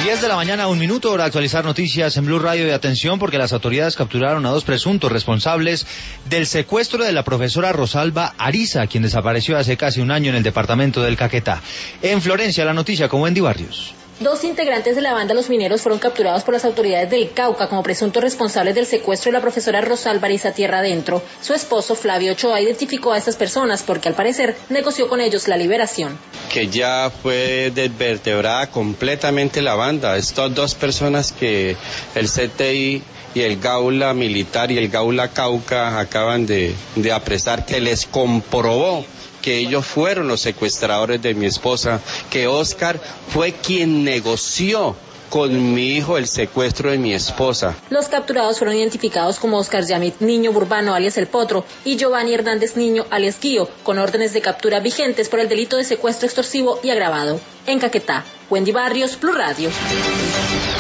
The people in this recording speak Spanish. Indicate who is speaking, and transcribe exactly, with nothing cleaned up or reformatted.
Speaker 1: diez de la mañana, un minuto, hora de actualizar noticias en Blue Radio. De atención, porque las autoridades capturaron a dos presuntos responsables del secuestro de la profesora Rosalba Ariza, quien desapareció hace casi un año en el departamento del Caquetá. En Florencia, la noticia con Wendy Barrios.
Speaker 2: Dos integrantes de la banda Los Mineros fueron capturados por las autoridades del Cauca como presuntos responsables del secuestro de la profesora Rosalba Ariza tierra adentro. Su esposo, Flavio Ochoa, identificó a estas personas porque al parecer negoció con ellos la liberación.
Speaker 3: Que ya fue desvertebrada completamente la banda. Estas dos personas que el C T I y el Gaula Militar y el Gaula Cauca acaban de, de apresar, que les comprobó que ellos fueron los secuestradores de mi esposa, que Oscar fue quien negoció con mi hijo el secuestro de mi esposa.
Speaker 2: Los capturados fueron identificados como Oscar Yamit Niño Burbano, alias El Potro, y Giovanni Hernández Niño, alias Guío, con órdenes de captura vigentes por el delito de secuestro extorsivo y agravado. En Caquetá, Wendy Barrios, Blue Radio.